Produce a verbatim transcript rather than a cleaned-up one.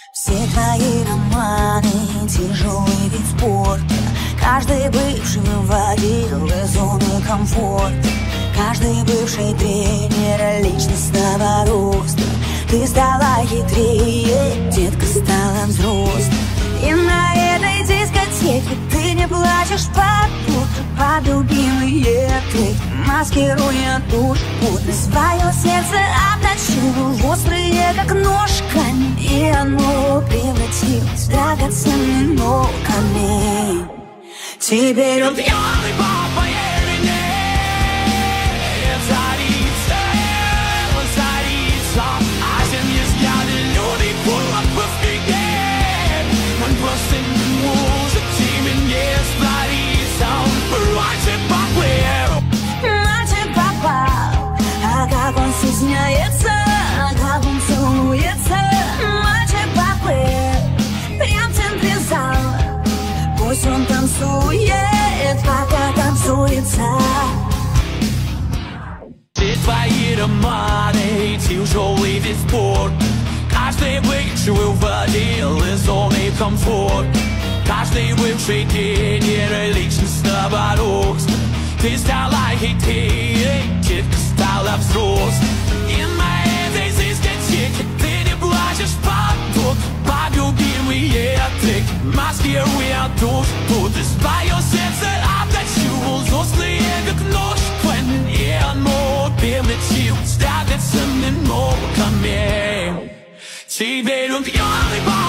Все твои романы, тяжелый вид спорта. Каждый бывший выводил из зоны комфорта. Каждый бывший тренер личностного роста. Ты стала хитрее, детка стала взрослой. И на этой дискотеке ты не плачешь под утро, под любимые треки, маскируя душу. Ты свое сердце обточил, острые как нож камень, и оно превратилось в драгоценный но камень. Теперь он пьяный по твоей вине, царица, царица, а семьи взгляды люди кулак по фиге. Он просто не может тебе не справиться. Мальчик поплыл, мальчик попал, а как он стесняется, а как он целуется. Мальчик поплыл, прям в центре зала. Пусть он танцует, пока танцуется. Все твои романы, тяжелый вид спорта. Каждый бывший выводил из зоны комфорта. Каждый бывший тренер личностного роста. Ты стала хитрее, детка стала взрослой. И на этой дискотеке ты не плачешь под утро, под любимые треки, маскируя душу. Ты свое сердце обточил, острые как нож камень, и оно превратилось в драгоценный но камень. Теперь он пьяный.